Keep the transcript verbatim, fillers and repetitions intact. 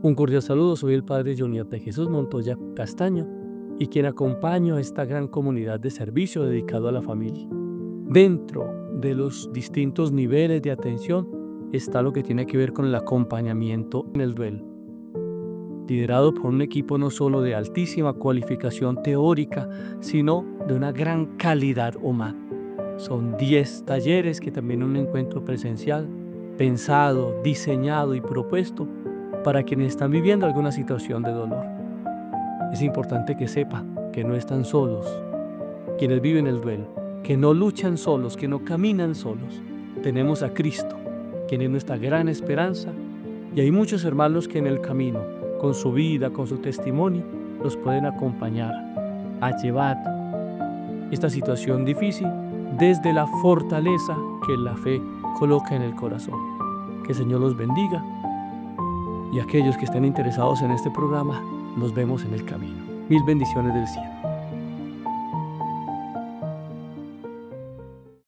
Un cordial saludo, soy el Padre Joniat de Jesús Montoya Castaño y quien acompaña a esta gran comunidad de servicio dedicado a la familia. Dentro de los distintos niveles de atención está lo que tiene que ver con el acompañamiento en el duelo, liderado por un equipo no solo de altísima cualificación teórica, sino de una gran calidad humana. Son diez talleres que también un encuentro presencial, pensado, diseñado y propuesto para quienes están viviendo alguna situación de dolor. Es importante que sepa que no están solos, quienes viven el duelo, que no luchan solos, que no caminan solos. Tenemos a Cristo, quien es nuestra gran esperanza, y hay muchos hermanos que en el camino, con su vida, con su testimonio, los pueden acompañar a llevar esta situación difícil desde la fortaleza que la fe coloca en el corazón. Que el Señor los bendiga. Y aquellos que estén interesados en este programa, nos vemos en el camino. Mil bendiciones del cielo.